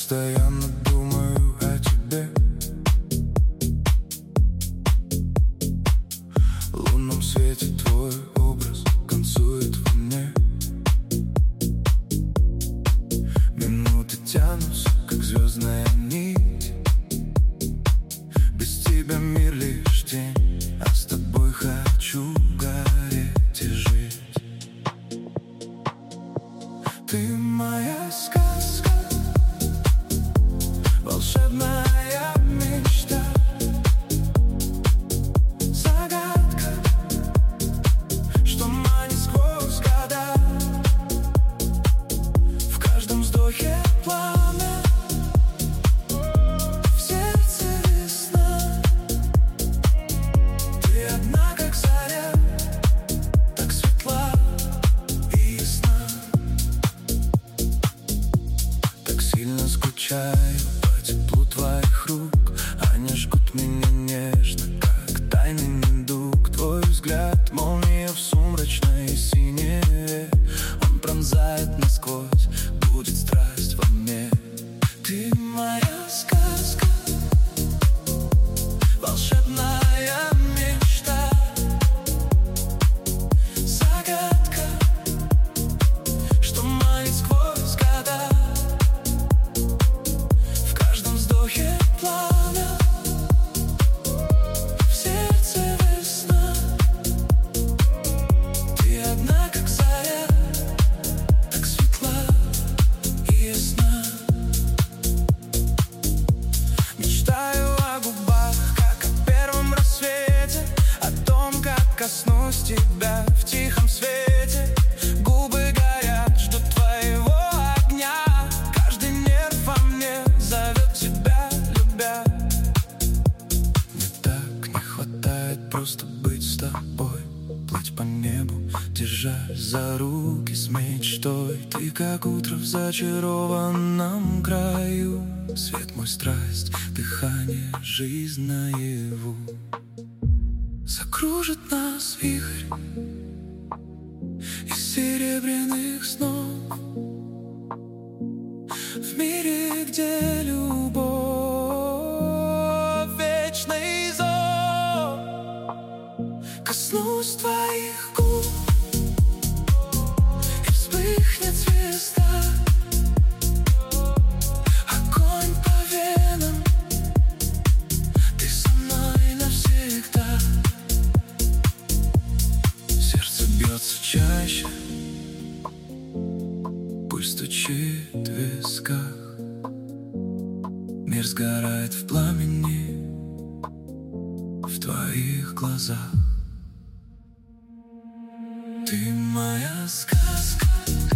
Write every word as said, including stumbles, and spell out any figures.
постоянно думаю о тебе. В лунном свете твой образ танцует во мне. Минуты тянутся, как звездная нить. Без тебя мир лишь тень, а с тобой хочу гореть и жить. Ты моя сказка, волшебная мечта, загадка, что манит сквозь года. В каждом вздохе пламя, в сердце весна. Ты одна, как заря, так светла и ясна. Так сильно скучаю по теплу твоих рук. Они жгут меня нежно, как тайный недуг. Твой взгляд — молния в сумрачной синеве. Он пронзает насквозь, будет страсть во мне. Ты моя сказка, волшебная мечта, загадка, что манит сквозь года. В каждом вздохе пламя, в сердце весна. Ты одна, как заря, так светла и ясна. Мечтаю о губах, как о первом рассвете, о том, как коснусь тебя в тихом свете. Губы горят, ждут твоего огня. Каждый нерв во мне зовет тебя, любя. Мне так не хватает просто быть с тобой, плыть по небу, держась за руки с мечтой. Ты как утро в зачарованном краю, свет мой, страсть, дыхание, жизнь наяву. Закружит нас вихрь из серебряных снов. В мире, где любовь — вечный зов. Коснусь твоих губ, и вспыхнет звезда. Огонь по венам, ты со мной навсегда. Сердце бьется чаще, пульс стучит в висках. Мир сгорает в пламени, в твоих глазах. Ты моя сказка.